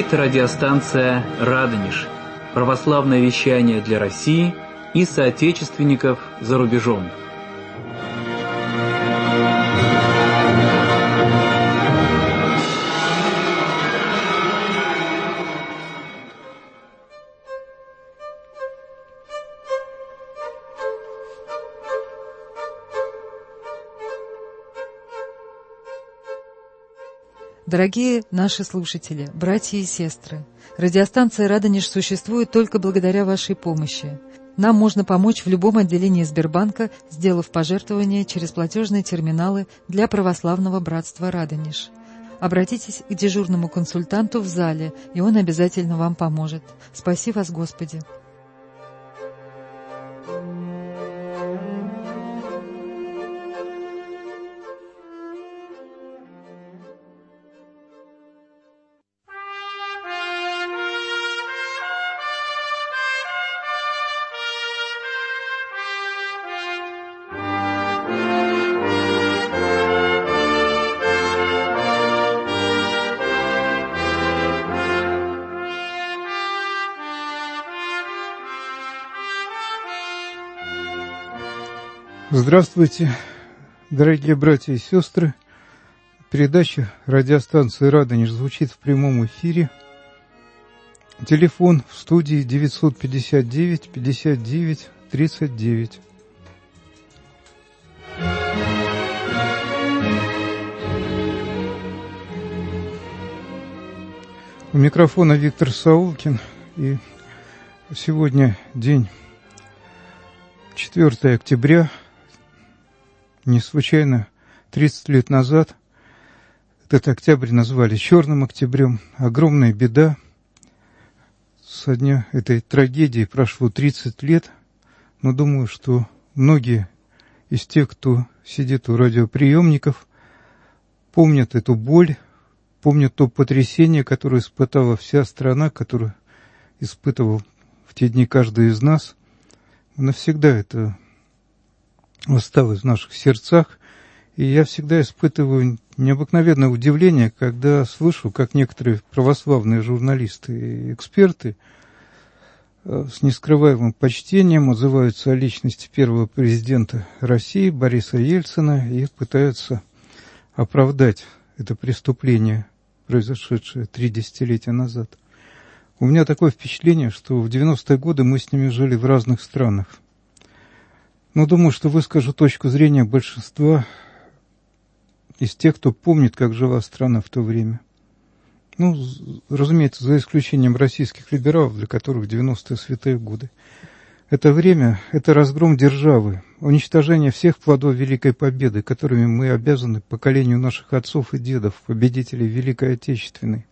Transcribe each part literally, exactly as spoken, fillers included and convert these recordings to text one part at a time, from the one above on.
Говорит радиостанция «Радонеж». Православное вещание для России и соотечественников за рубежом. Дорогие наши слушатели, братья и сестры, радиостанция «Радонеж» существует только благодаря вашей помощи. Нам можно помочь в любом отделении Сбербанка, сделав пожертвование через платежные терминалы для православного братства «Радонеж». Обратитесь к дежурному консультанту в зале, и он обязательно вам поможет. Спаси вас, Господи! Здравствуйте, дорогие братья и сестры. Передача радиостанции «Радонеж» звучит в прямом эфире. Телефон в студии девятьсот пятьдесят девять пятьдесят девять тридцать девять. У микрофона Виктор Саулкин, и сегодня день четвёртое октября. Не случайно тридцать лет назад этот октябрь назвали черным октябрем. Огромная беда. Со дня этой трагедии прошло тридцать лет, но думаю, что многие из тех, кто сидит у радиоприемников, помнят эту боль, помнят то потрясение, которое испытала вся страна, которое испытывал в те дни каждый из нас. Навсегда это осталось в наших сердцах, и я всегда испытываю необыкновенное удивление, когда слышу, как некоторые православные журналисты и эксперты с нескрываемым почтением отзываются о личности первого президента России Бориса Ельцина и пытаются оправдать это преступление, произошедшее три десятилетия назад. У меня такое впечатление, что в девяностые годы мы с ними жили в разных странах. Но думаю, что выскажу точку зрения большинства из тех, кто помнит, как жила страна в то время. Ну, разумеется, за исключением российских либералов, для которых девяностые святые годы. Это время – это разгром державы, уничтожение всех плодов Великой Победы, которыми мы обязаны поколению наших отцов и дедов, победителей Великой Отечественной.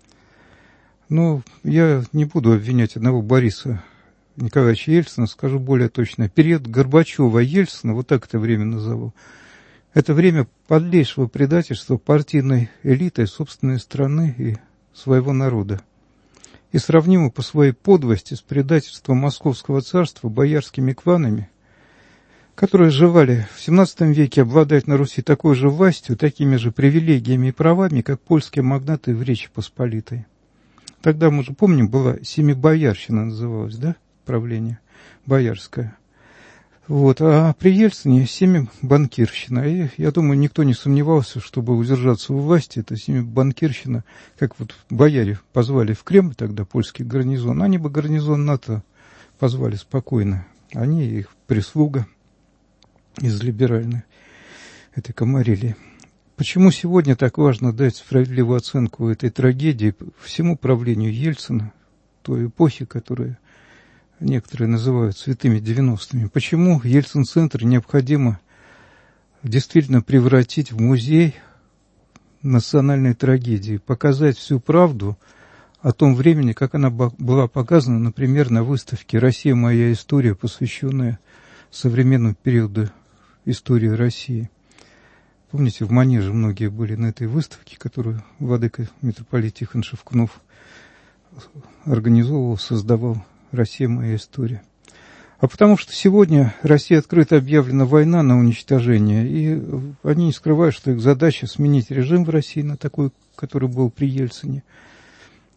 Но я не буду обвинять одного Бориса Николаевича Ельцина, скажу более точно. Период Горбачева-Ельцина, вот так это время назову, это время подлейшего предательства партийной элитой собственной страны и своего народа. И сравнимо по своей подлости с предательством Московского царства боярскими кланами, которые желали в семнадцатом веке обладать на Руси такой же властью, такими же привилегиями и правами, как польские магнаты в Речи Посполитой. Тогда, мы же помним, была семибоярщина называлась, да? Правление боярское. Вот. А при Ельцине семибанкирщина. И я думаю, никто не сомневался, чтобы удержаться у власти, это семибанкирщина, как вот бояре позвали в Кремль тогда польский гарнизон, они бы гарнизон НАТО позвали спокойно. Они и их прислуга из либеральной этой комарилии. Почему сегодня так важно дать справедливую оценку этой трагедии всему правлению Ельцина, той эпохи, которая некоторые называют святыми девяностыми. Почему Ельцин-центр необходимо действительно превратить в музей национальной трагедии, показать всю правду о том времени, как она была показана, например, на выставке «Россия. Моя история», посвященная современному периоду истории России. Помните, в Манеже многие были на этой выставке, которую владыка митрополит Тихон Шевкунов организовывал, создавал. «Россия. Моя история». А потому что сегодня Россия открыто объявлена война на уничтожение, и они не скрывают, что их задача сменить режим в России на такой, который был при Ельцине,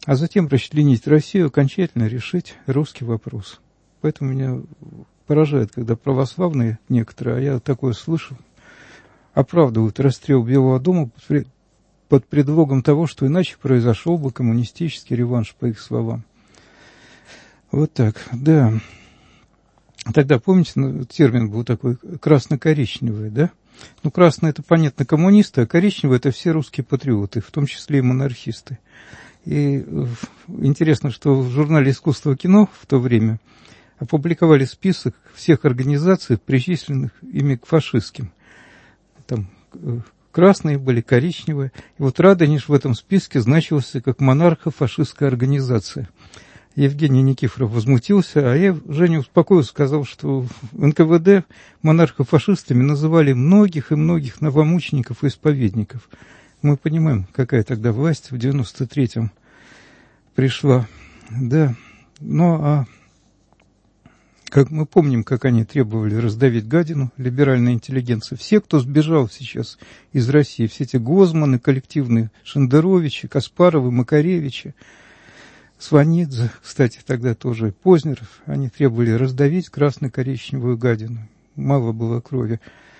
а затем расчленить Россию, окончательно решить русский вопрос. Поэтому меня поражает, когда православные некоторые, а я такое слышу, оправдывают расстрел Белого дома под предлогом того, что иначе произошел бы коммунистический реванш, по их словам. Вот так, да. Тогда, помните, термин был такой красно-коричневый, да? Ну, красный — это, понятно, коммунисты, а коричневый — это все русские патриоты, в том числе и монархисты. И интересно, что в журнале «Искусство и кино» в то время опубликовали список всех организаций, причисленных ими к фашистским. Там красные были, коричневые. И вот Радонеж в этом списке значился как монархо-фашистская организация. Евгений Никифоров возмутился, а я Женю успокоил, сказал, что в эн ка вэ дэ монархо-фашистами называли многих и многих новомучеников и исповедников. Мы понимаем, какая тогда власть в девяносто третьем пришла. Да, ну а как мы помним, как они требовали раздавить гадину, либеральная интеллигенция. Все, кто сбежал сейчас из России, все эти Гозманы, коллективные Шендеровичи, Каспаровы, Макаревичи, Сванидзе, кстати, тогда тоже Познеров, они требовали раздавить красно-коричневую гадину. Мало было крови.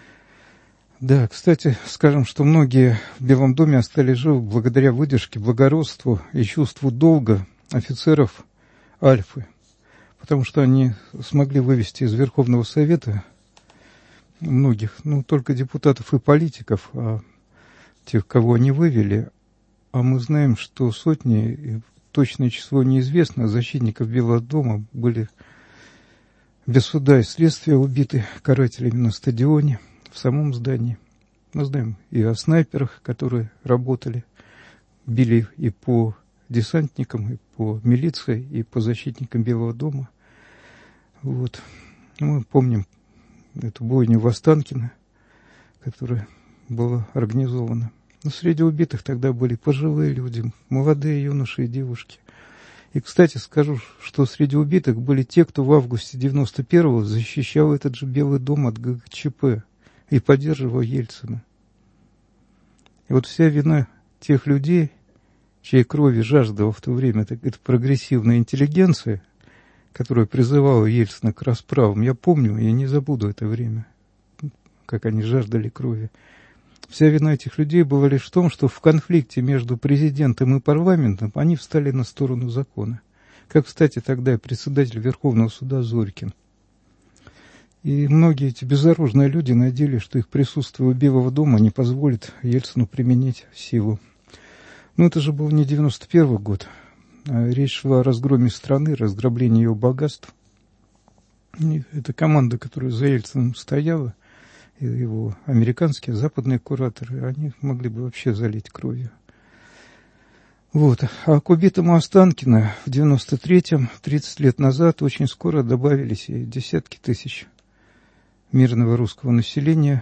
Да, кстати, скажем, что многие в Белом доме остались живы благодаря выдержке, благородству и чувству долга офицеров Альфы, потому что они смогли вывести из Верховного Совета многих, ну, только депутатов и политиков, а тех, кого они вывели, а мы знаем, что сотни, точное число неизвестно, защитников Белого дома были без суда и следствия убиты карателями на стадионе, в самом здании. Мы знаем и о снайперах, которые работали, били и по десантникам, и по милиции, и по защитникам Белого дома. Вот. Мы помним эту бойню в Останкино, которая была организована. Но среди убитых тогда были пожилые люди, молодые юноши и девушки. И, кстати, скажу, что среди убитых были те, кто в августе девяносто первого защищал этот же Белый дом от гэ гэ че пэ и поддерживал Ельцина. И вот вся вина тех людей, чьей крови жаждала в то время это, это прогрессивная интеллигенция, которая призывала Ельцина к расправам, я помню, я не забуду это время, как они жаждали крови. Вся вина этих людей была лишь в том, что в конфликте между президентом и парламентом они встали на сторону закона. Как, кстати, тогда и председатель Верховного суда Зорькин. И многие эти безоружные люди надеялись, что их присутствие у Белого дома не позволит Ельцину применить силу. Но это же был не девяносто первый год. А речь шла о разгроме страны, разграблении ее богатств. И эта команда, которая за Ельцином стояла, его американские, западные кураторы, они могли бы вообще залить кровью. Вот. А к убитому Останкино в девяносто третьем, тридцать лет назад, очень скоро добавились и десятки тысяч мирного русского населения,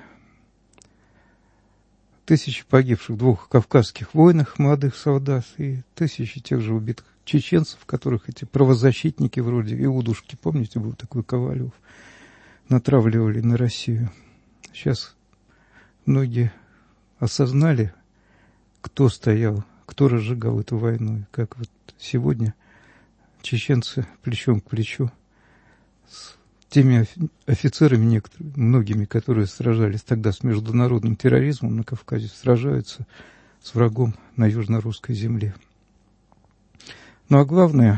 тысячи погибших в двух кавказских войнах молодых солдат и тысячи тех же убитых чеченцев, которых эти правозащитники вроде Иудушки, помните, был такой Ковалев, натравливали на Россию. Сейчас многие осознали, кто стоял, кто разжигал эту войну, как вот сегодня чеченцы плечом к плечу с теми офицерами, некоторыми, многими, которые сражались тогда с международным терроризмом на Кавказе, сражаются с врагом на южно-русской земле. Ну а главное,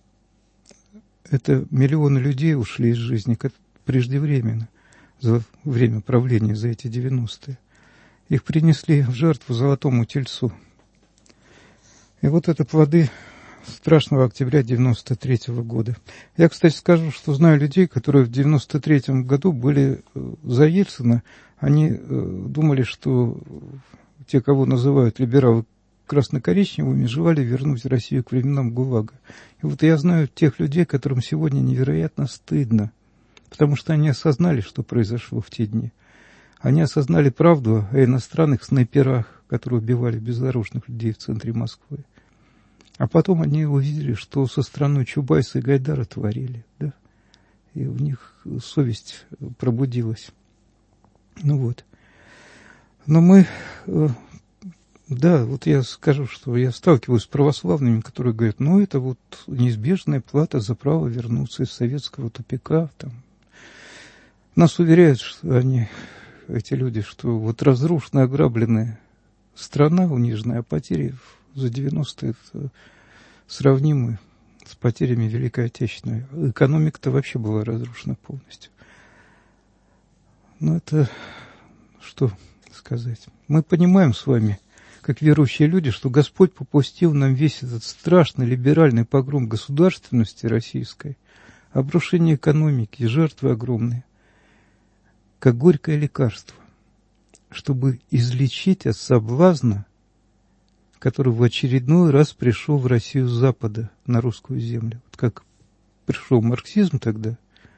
это миллионы людей ушли из жизни преждевременно за время правления, за эти девяностые. Их принесли в жертву золотому тельцу. И вот это плоды страшного октября девяносто третьего года. Я, кстати, скажу, что знаю людей, которые в девяносто третьем году были за Ельцина. Они думали, что те, кого называют либералы красно-коричневыми, желали вернуть Россию к временам ГУЛАГа. И вот я знаю тех людей, которым сегодня невероятно стыдно, потому что они осознали, что произошло в те дни. Они осознали правду о иностранных снайперах, которые убивали безоружных людей в центре Москвы. А потом они увидели, что со страной Чубайса и Гайдара творили, да? И у них совесть пробудилась. Ну вот. Но мы Да, вот я скажу, что я сталкиваюсь с православными, которые говорят, ну, это вот неизбежная плата за право вернуться из советского тупика. Там. Нас уверяют, что они, эти люди, что вот разрушенная, ограбленная страна униженная, а потери за девяностые это сравнимы с потерями Великой Отечественной. Экономика-то вообще была разрушена полностью. Ну, это что сказать? Мы понимаем с вами, как верующие люди, что Господь попустил нам весь этот страшный либеральный погром государственности российской, обрушение экономики, жертвы огромные, как горькое лекарство, чтобы излечить от соблазна, который в очередной раз пришел в Россию с Запада, на русскую землю. Вот как пришел марксизм тогда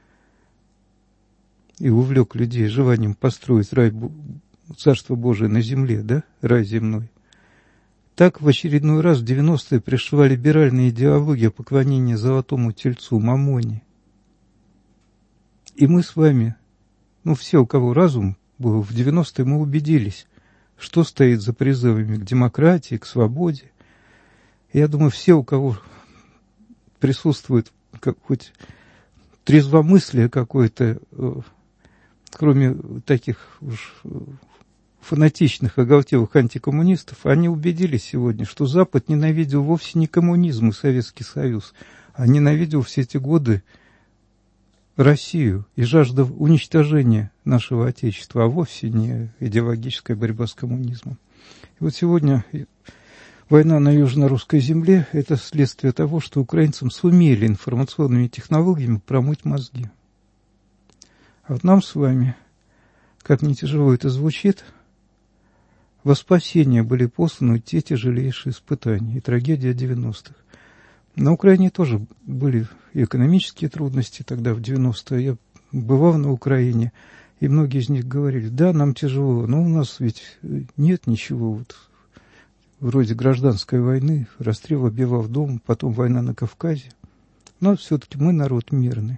и увлек людей желанием построить рай, Царство Божие на земле, да, рай земной. Так в очередной раз в девяностые пришла либеральная идеология поклонения золотому тельцу, мамоне. И мы с вами, ну все, у кого разум был, в девяностые мы убедились, что стоит за призывами к демократии, к свободе. Я думаю, все, у кого присутствует как, хоть трезвомыслие какое-то, кроме таких уж фанатичных, оголтелых антикоммунистов, они убедились сегодня, что Запад ненавидел вовсе не коммунизм и Советский Союз, а ненавидел все эти годы Россию и жажда уничтожения нашего Отечества, а вовсе не идеологическая борьба с коммунизмом. И вот сегодня война на южно-русской земле – это следствие того, что украинцам сумели информационными технологиями промыть мозги. А вот нам с вами, как ни тяжело это звучит, во спасение были посланы те тяжелейшие испытания и трагедия девяностых. На Украине тоже были и экономические трудности тогда, в девяностые. Я бывал на Украине, и многие из них говорили, да, нам тяжело, но у нас ведь нет ничего, вот, вроде гражданской войны, расстрел обивал дом, потом война на Кавказе. Но все-таки мы народ мирный.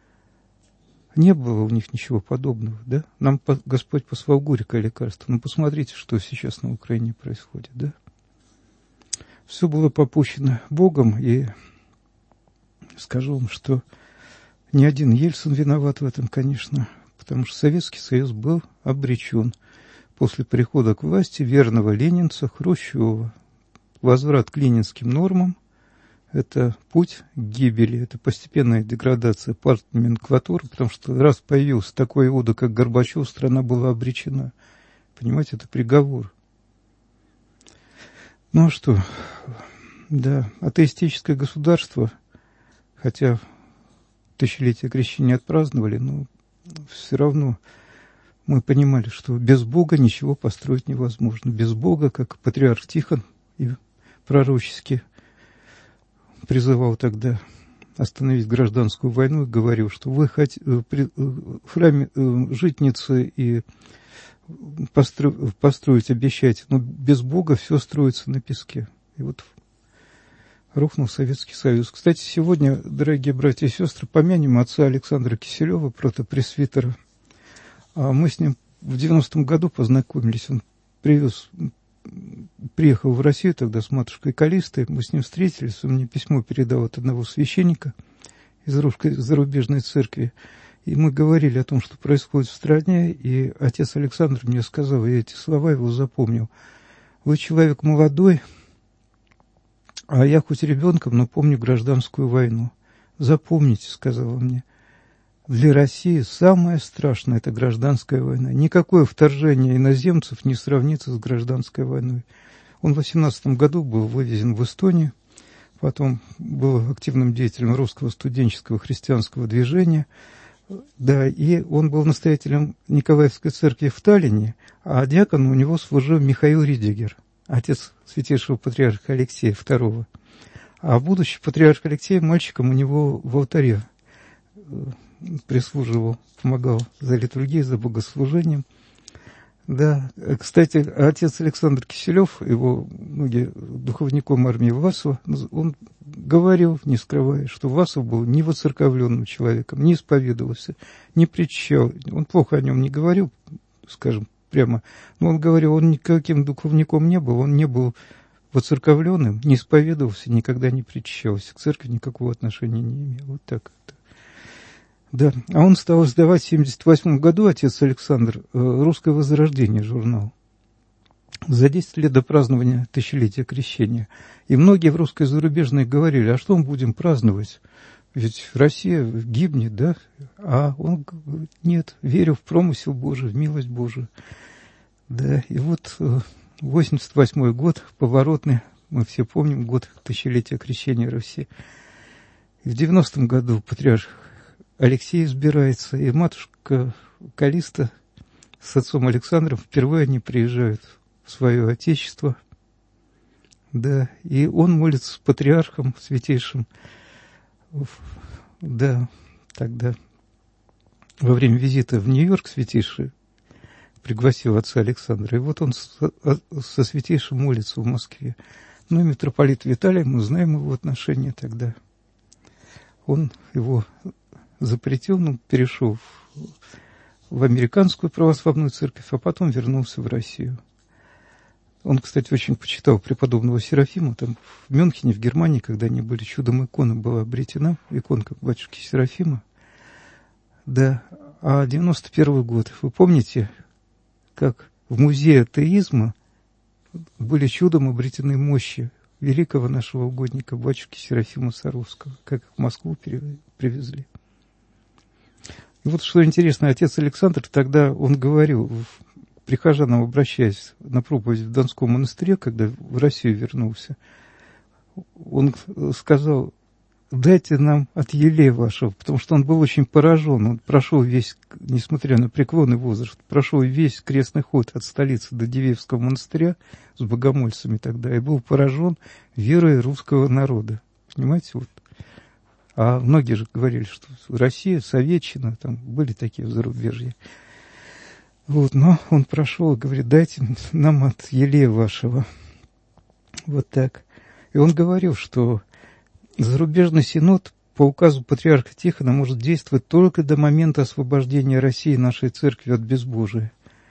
Не было у них ничего подобного, да? Нам Господь послал горькое лекарство. Ну, посмотрите, что сейчас на Украине происходит, да? Все было попущено Богом, и скажу вам, что ни один Ельцин виноват в этом, конечно, потому что Советский Союз был обречен после прихода к власти верного ленинца Хрущева. Возврат к ленинским нормам – это путь к гибели, это постепенная деградация партноменклатуры, потому что раз появился такой иуда, как Горбачев, страна была обречена. Понимаете, это приговор. Ну а что, да, атеистическое государство, хотя тысячелетие крещения отпраздновали, но все равно мы понимали, что без Бога ничего построить невозможно. Без Бога, как патриарх Тихон и пророчески призывал тогда остановить гражданскую войну и говорил, что вы хотите в храме житницы и построить, построить обещаете, но без Бога все строится на песке. И вот рухнул Советский Союз. Кстати, сегодня, дорогие братья и сестры, помянем отца Александра Киселева, протопресвитера. Мы с ним в девяностом году познакомились. Он привез, приехал в Россию тогда с матушкой Калистой. Мы с ним встретились. Он мне письмо передал от одного священника из русской зарубежной церкви. И мы говорили о том, что происходит в стране, и отец Александр мне сказал, я эти слова его запомнил. Вы человек молодой, а я хоть ребенком, но помню гражданскую войну. Запомните, сказал он мне, для России самое страшное – это гражданская война. Никакое вторжение иноземцев не сравнится с гражданской войной. Он в восемнадцатом году был вывезен в Эстонию, потом был активным деятелем русского студенческого христианского движения. Да, и он был настоятелем Николаевской церкви в Таллине, а диаконом у него служил Михаил Ридигер, отец святейшего патриарха Алексея второго. А будущий патриарх Алексей мальчиком у него в алтаре прислуживал, помогал за литургией, за богослужением. Да, кстати, отец Александр Киселев, его многие духовником армии Власова, он говорил, не скрывая, что Власов был не воцерковленным человеком, не исповедовался, не причащал. Он плохо о нем не говорил, скажем, прямо. Но он говорил, он никаким духовником не был, он не был воцерковленным, не исповедовался, никогда не причащался, к церкви никакого отношения не имел. Вот так это. Да. А он стал издавать в семьдесят восьмом году, отец Александр, «Русское возрождение» журнал. За десять лет до празднования тысячелетия крещения. И многие в русской зарубежной говорили, а что мы будем праздновать? Ведь Россия гибнет, да? А он говорит, нет, верю в промысел Божий, в милость Божию. Да, и вот восемьдесят восьмой год, поворотный, мы все помним, год тысячелетия крещения Руси. И в девяностом году патриарх Алексей избирается, и матушка Калиста с отцом Александром впервые они приезжают в свое отечество. Да, и он молится с патриархом святейшим. Да, тогда во время визита в Нью-Йорк святейший пригласил отца Александра. И вот он со, со святейшим молится в Москве. Ну и митрополит Виталий, мы знаем его отношения тогда. Он его запретил, ну, перешел в, в американскую православную церковь, а потом вернулся в Россию. Он, кстати, очень почитал преподобного Серафима. Там в Мюнхене, в Германии, когда они были, чудом икона была обретена, иконка батюшки Серафима. Да, а девяносто первый год. Вы помните, как в музее атеизма были чудом обретены мощи великого нашего угодника, батюшки Серафима Саровского, как их в Москву привезли. И вот что интересно, отец Александр тогда, он говорил, прихожанам обращаясь на проповедь в Донском монастыре, когда в Россию вернулся, он сказал, дайте нам от елея вашего, потому что он был очень поражен, он прошел весь, несмотря на преклонный возраст, прошел весь крестный ход от столицы до Дивеевского монастыря с богомольцами тогда, и был поражен верой русского народа. Понимаете, вот. А многие же говорили, что Россия, советчина, там были такие в зарубежье. Вот, но он прошел и говорит, дайте нам от елея вашего. Вот так. И он говорил, что зарубежный синод по указу патриарха Тихона может действовать только до момента освобождения России, нашей церкви, от безбожия.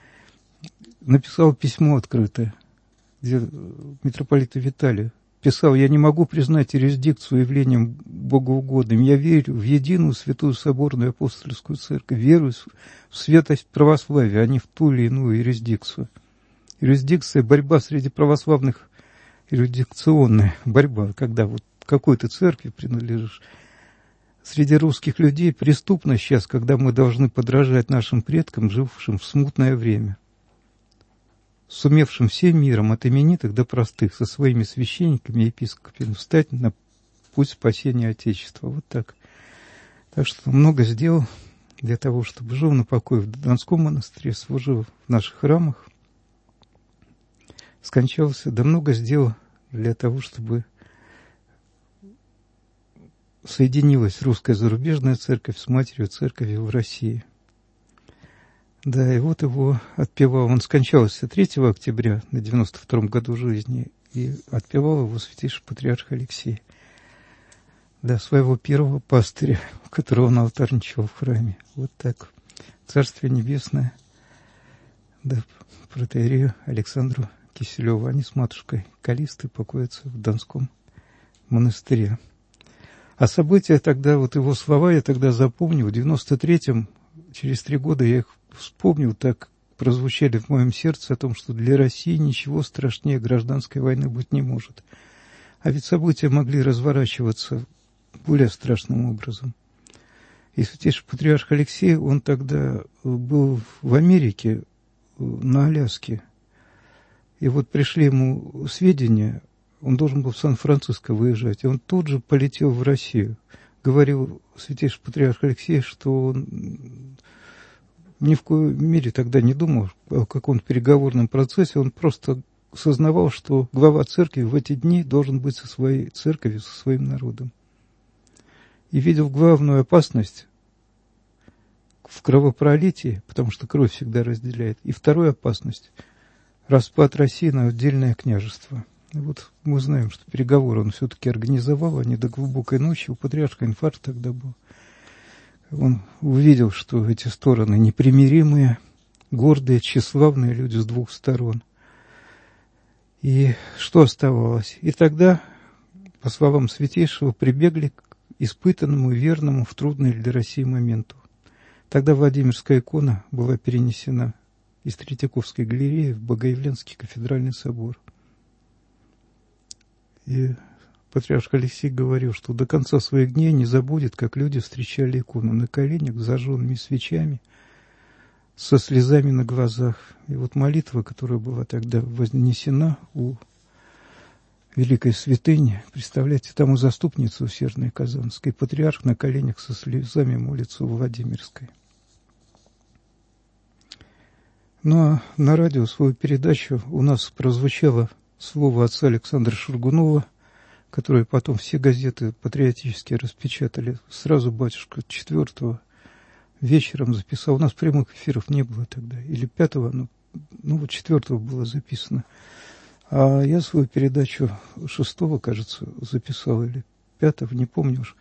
Написал письмо открытое, где митрополиту Виталию писал, я не могу признать юрисдикцию явлением богоугодным. Я верю в единую святую соборную апостольскую церковь, верую в святость православия, а не в ту или иную юрисдикцию. Юрисдикция – борьба среди православных, юрисдикционная борьба, когда вот какой ты церкви принадлежишь. Среди русских людей преступно сейчас, когда мы должны подражать нашим предкам, жившим в смутное время, сумевшим всем миром от именитых до простых, со своими священниками и епископами встать на путь спасения Отечества. Вот так. Так что много сделал для того, чтобы жил на покое в Донском монастыре, служил в наших храмах, скончался, да много сделал для того, чтобы соединилась русская зарубежная церковь с матерью церковью в России. Да, и вот его отпевал, он скончался третьего октября на девяносто втором году жизни, и отпевал его святейший патриарх Алексей. Да, своего первого пастыря, которого он алтарничал в храме. Вот так. Царствие Небесное, да, протоиерею Александру Киселеву. Они с матушкой Калистой покоятся в Донском монастыре. А события тогда, вот его слова я тогда запомнил, в девяносто третьем, через три года я их вспомнил, так прозвучали в моем сердце о том, что для России ничего страшнее гражданской войны быть не может. А ведь события могли разворачиваться более страшным образом. И святейший патриарх Алексей, он тогда был в Америке, на Аляске. И вот пришли ему сведения, он должен был в Сан-Франциско выезжать, и он тут же полетел в Россию. Говорил святейший патриарх Алексей, что он ни в коей мере тогда не думал о каком-то переговорном процессе, он просто сознавал, что глава церкви в эти дни должен быть со своей церковью, со своим народом. И видел главную опасность в кровопролитии, потому что кровь всегда разделяет, и вторую опасность – распад России на отдельное княжество. И вот мы знаем, что переговоры он все-таки организовал, они до глубокой ночи, у патриарха инфаркт тогда был. Он увидел, что эти стороны непримиримые, гордые, тщеславные люди с двух сторон. И что оставалось? И тогда, по словам Святейшего, прибегли к испытанному и верному в трудный для России моменту. Тогда Владимирская икона была перенесена из Третьяковской галереи в Богоявленский кафедральный собор. И патриарх Алексей говорил, что до конца своих дней не забудет, как люди встречали икону на коленях, с зажженными свечами, со слезами на глазах. И вот молитва, которая была тогда вознесена у великой святыни, представляете, там у заступницы усердной Казанской, патриарх на коленях со слезами молится у Владимирской. Ну а на радио свою передачу у нас прозвучало слово отца Александра Шургунова, которое потом все газеты патриотические распечатали. Сразу батюшка четвертого вечером записал. У нас прямых эфиров не было тогда. Или пятого, ну, ну вот четвертого было записано. А я свою передачу шестого, кажется, записал, или пятого, не помню уж.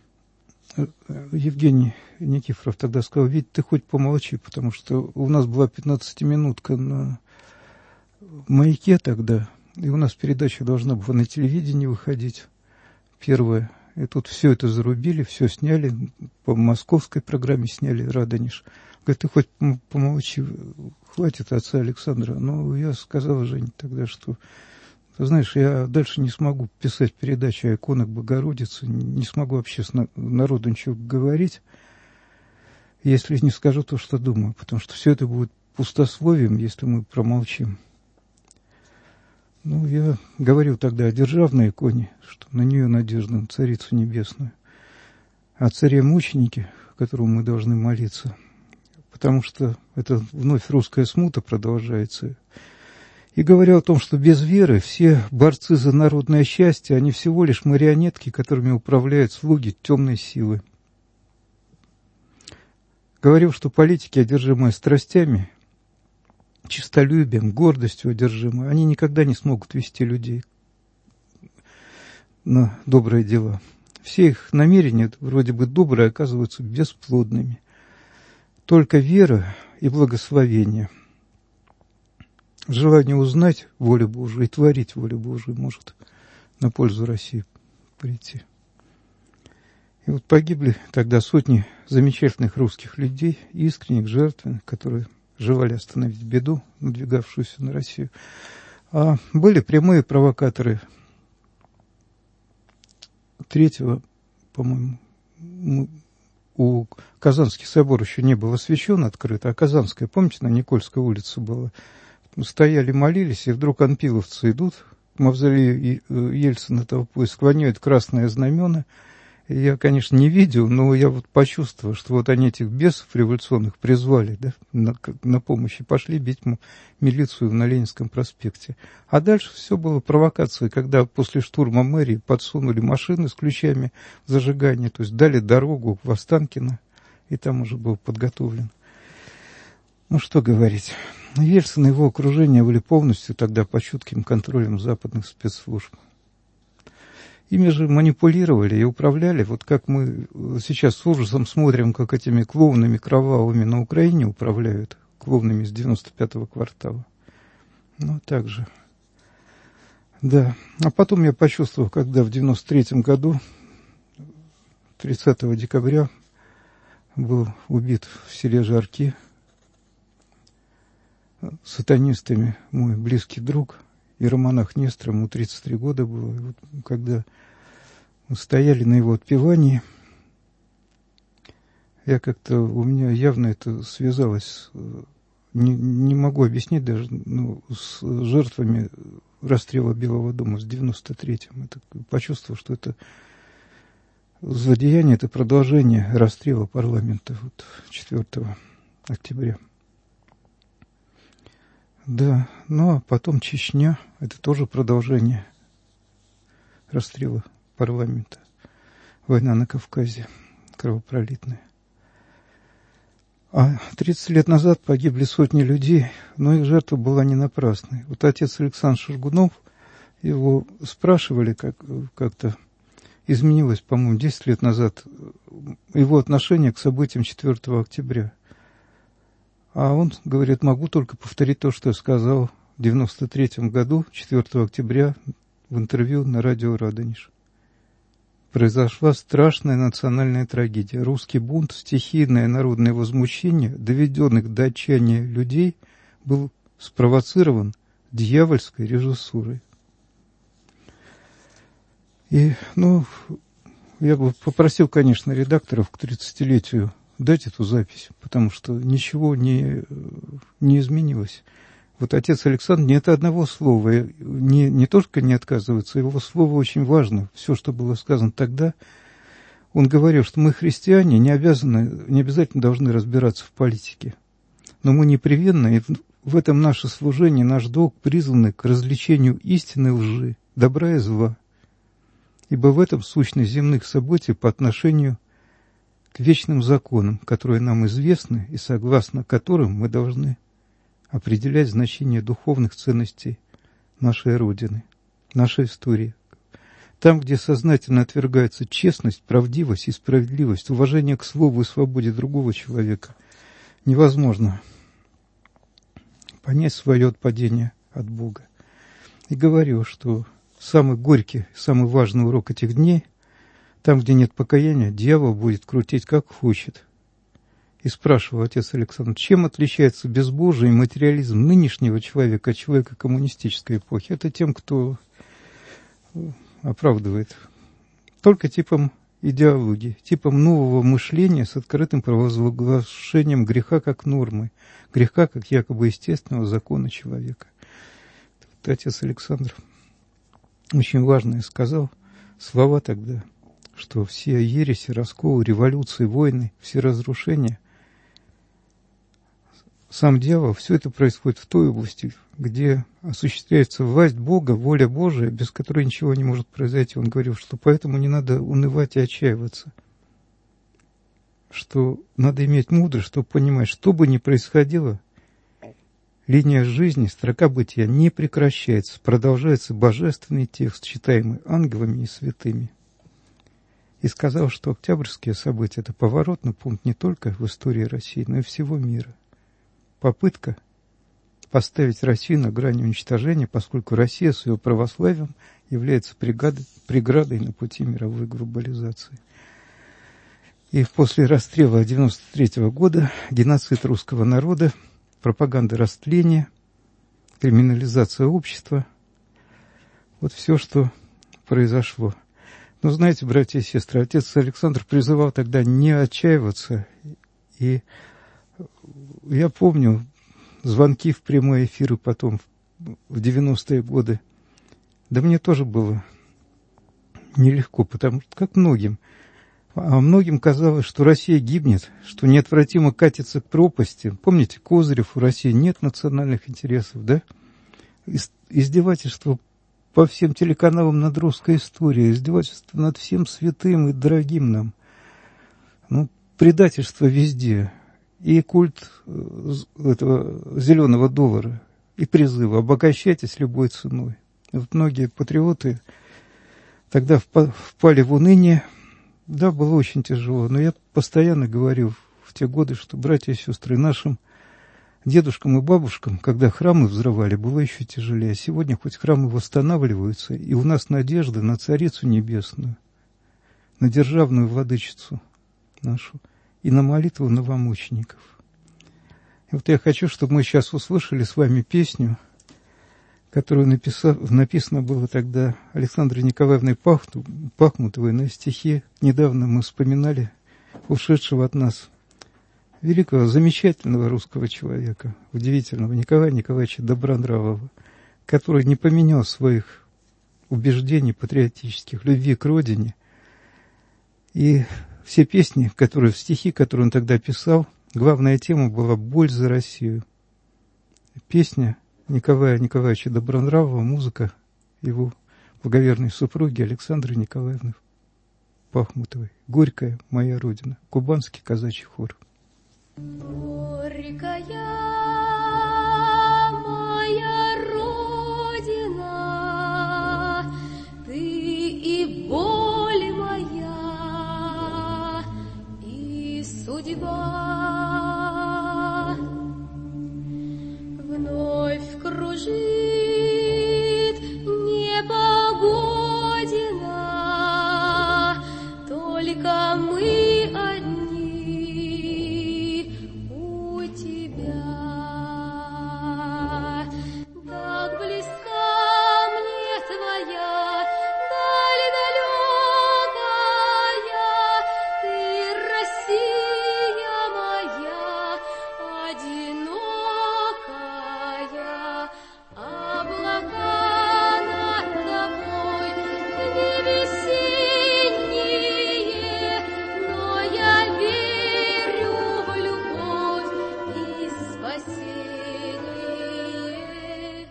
Евгений Никифоров тогда сказал: Вить, ты хоть помолчи, потому что у нас была пятнадцатиминутка на «Маяке» тогда, и у нас передача должна была на телевидении выходить, первая. И тут все это зарубили, все сняли, по московской программе сняли «Радонеж». Говорит, ты хоть помолчи, хватит отца Александра. Но я сказал Жене тогда, что, ты знаешь, я дальше не смогу писать передачи о иконах Богородицы, не смогу вообще с народу ничего говорить, если не скажу то, что думаю, потому что все это будет пустословием, если мы промолчим. Ну, я говорил тогда о державной иконе, что на нее надежда, на Царицу Небесную, о царе-мученике, которому мы должны молиться, потому что это вновь русская смута продолжается. И говорил о том, что без веры все борцы за народное счастье, они всего лишь марионетки, которыми управляют слуги темной силы. Говорил, что политики, одержимые страстями, честолюбием, гордостью одержимые, они никогда не смогут вести людей на добрые дела. Все их намерения, вроде бы добрые, оказываются бесплодными. Только вера и благословение, желание узнать волю Божию и творить волю Божию может на пользу России прийти. И вот погибли тогда сотни замечательных русских людей, искренних, жертвенных, которые желали остановить беду, надвигавшуюся на Россию. А были прямые провокаторы. Третьего, по-моему, у Казанский собор еще не был освящен открыто, а Казанская, помните, на Никольской улице была. Стояли, молились, и вдруг анпиловцы идут к мавзолею Ельцина толпой, склоняют красное знамена. И я, конечно, не видел, но я вот почувствовал, что вот они этих бесов революционных призвали, да, на, на помощь, и пошли бить милицию на Ленинском проспекте. А дальше все было провокацией, когда после штурма мэрии подсунули машины с ключами зажигания, то есть дали дорогу в Останкино, и там уже был подготовлен. Ну, что говорить. Ельцин и его окружение были полностью тогда под чутким контролем западных спецслужб. Ими же манипулировали и управляли, вот как мы сейчас с ужасом смотрим, как этими клоунами кровавыми на Украине управляют, клоунами из девяносто пятого квартала. Ну, так же. Да. А потом я почувствовал, когда в девяносто третьем году, тридцатого декабря, был убит в селе Жарки сатанистами мой близкий друг, иеромонах Нестор, ему тридцать три года было. И вот когда мы стояли на его отпевании, я как-то, у меня явно это связалось, не, не могу объяснить даже, ну, с жертвами расстрела Белого дома с девяносто третьим. Это, почувствовал, что это злодеяние, это продолжение расстрела парламента вот, четвёртого октября. Да, ну а потом Чечня, это тоже продолжение расстрела парламента, война на Кавказе, кровопролитная. А тридцать лет назад погибли сотни людей, но их жертва была не напрасной. Вот отец Александр Шургунов, его спрашивали, как, как-то изменилось, по-моему, десять лет назад его отношение к событиям четвёртого октября. А он говорит: могу только повторить то, что я сказал в девяносто третьем году, четвёртого октября, в интервью на радио «Радонеж». Произошла страшная национальная трагедия. Русский бунт, стихийное народное возмущение, доведенных до отчаяния людей, был спровоцирован дьявольской режиссурой. И, ну, я бы попросил, конечно, редакторов к тридцатилетию дать эту запись, потому что ничего не, не изменилось. Вот отец Александр ни от одного слова не, не только не отказывается, его слово очень важно. Все, что было сказано тогда, он говорил, что мы, христиане, не обязаны, не обязательно должны разбираться в политике. Но мы непременно, и в этом наше служение, наш долг призваны к развлечению истины и лжи, добра и зла. Ибо в этом сущность земных событий по отношению к вечным законам, которые нам известны и согласно которым мы должны определять значение духовных ценностей нашей Родины, нашей истории. Там, где сознательно отвергается честность, правдивость и справедливость, уважение к слову и свободе другого человека, невозможно понять свое отпадение от Бога. И говорю, что самый горький, самый важный урок этих дней, там, где нет покаяния, дьявол будет крутить как хочет. И спрашивал отец Александр, чем отличается безбожие и материализм нынешнего человека от человека коммунистической эпохи? Это тем, кто оправдывает. Только типом идеологии, типом нового мышления с открытым провозглашением греха как нормы, греха как якобы естественного закона человека. Вот отец Александр очень важное сказал слова тогда, что все ереси, расколы, революции, войны, все разрушения, сам дьявол, все это происходит в той области, где осуществляется власть Бога, воля Божия, без которой ничего не может произойти. Он говорил, что поэтому не надо унывать и отчаиваться, что надо иметь мудрость, чтобы понимать, что бы ни происходило, линия жизни, строка бытия не прекращается, продолжается божественный текст, читаемый ангелами и святыми. И сказал, что октябрьские события – это поворотный пункт не только в истории России, но и всего мира. Попытка поставить Россию на грани уничтожения, поскольку Россия с ее православием является преградой, преградой на пути мировой глобализации. И после расстрела девяносто третьего года геноцид русского народа, пропаганда растления, криминализация общества – вот все, что произошло. Но знаете, братья и сестры, отец Александр призывал тогда не отчаиваться. И я помню звонки в прямой эфир и потом в девяностые годы. Да мне тоже было нелегко, потому что, как многим, а многим казалось, что Россия гибнет, что неотвратимо катится к пропасти. Помните, Козырев, у России нет национальных интересов, да? Издевательство по всем телеканалам над русской историей, издевательство над всем святым и дорогим нам. Ну, предательство везде. И культ этого зеленого доллара, и призывы «обогащайтесь любой ценой». Вот многие патриоты тогда впали в уныние. Да, было очень тяжело, но я постоянно говорю в те годы, что, братья и сестры, нашим дедушкам и бабушкам, когда храмы взрывали, было еще тяжелее. Сегодня хоть храмы восстанавливаются, и у нас надежда на Царицу Небесную, на державную владычицу нашу и на молитву новомучеников. И вот я хочу, чтобы мы сейчас услышали с вами песню, которую написал, написано было тогда Александрой Николаевной Пахмутовой на стихи. Недавно мы вспоминали ушедшего от нас великого, замечательного русского человека, удивительного Николая Николаевича Добронравова, который не поменял своих убеждений патриотических, любви к родине. И все песни, которые, стихи, которые он тогда писал, главная тема была «Боль за Россию». Песня Николая Николаевича Добронравова, музыка его благоверной супруги Александры Николаевны Пахмутовой. «Горькая моя Родина», кубанский казачий хор. Горькая моя Родина, ты и боль моя, и судьба. только мы одни у тебя. Так близка мне твоя даль далекая, ты, Россия моя одинокая, облака над тобой не весенние, но я верю в любовь и спасение.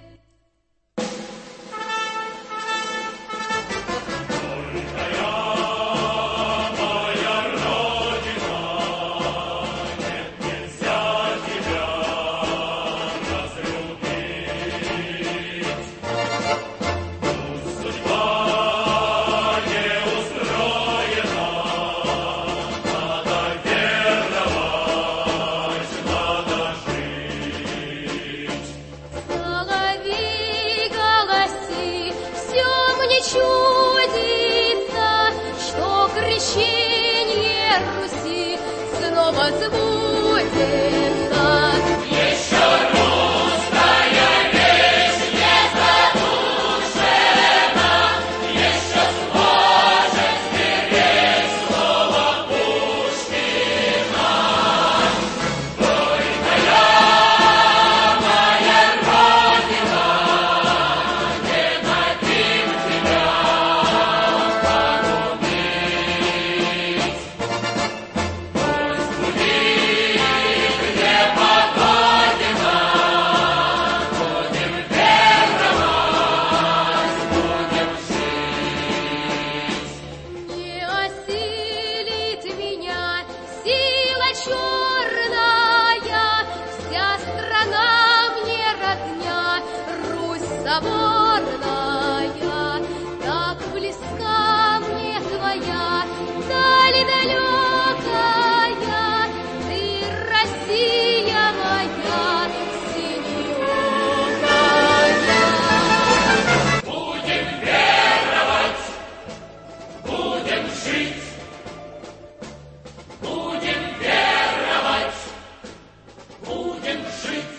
Соловей, голоси, все мне чудится, что крещение Руси снова сбудется. Еще русская речь не задушена, еще сможет стереть слово Пушкина. Горькая моя Родина, не дадим тебя погубить. Пусть будет где погодина, будем веровать, будем жить. Не осилит меня сила черная, вся страна мне родня, Русь соборная. Так близка мне твоя даль далекая, ты, Россия моя синеокая. Будем веровать, будем жить, будем веровать, будем жить.